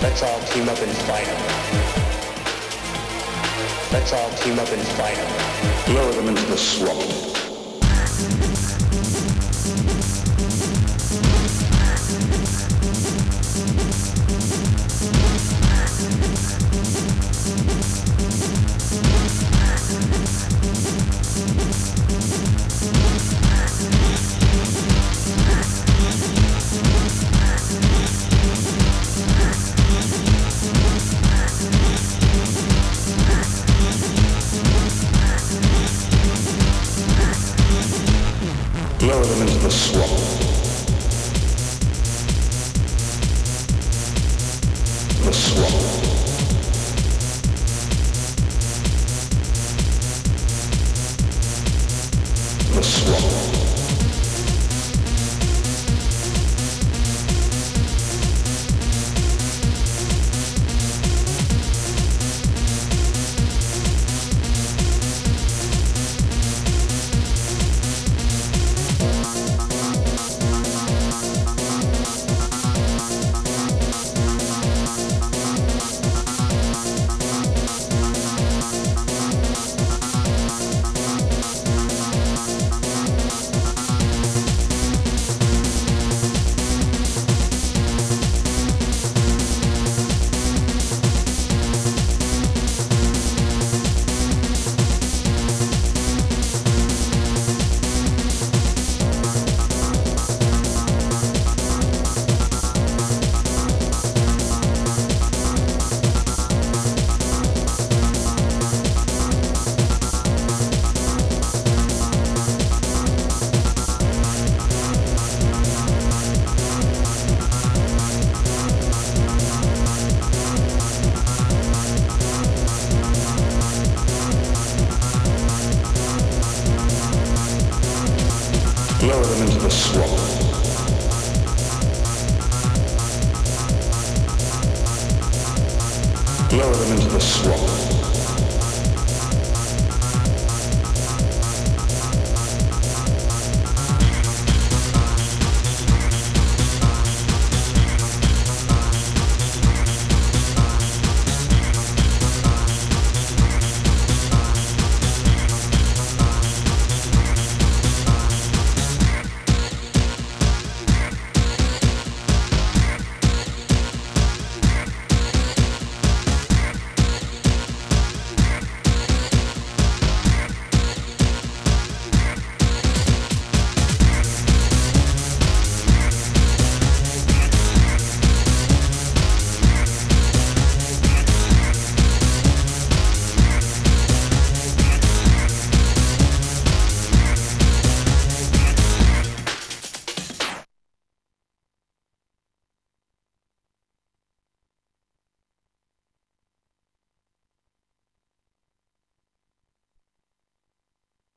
Let's all team up and fight them. Let's all team up and fight them. Lower them into the swamp. Lower them into the swamp. The swamp. The swamp. Lower them into the swamp. Lower them into the swamp.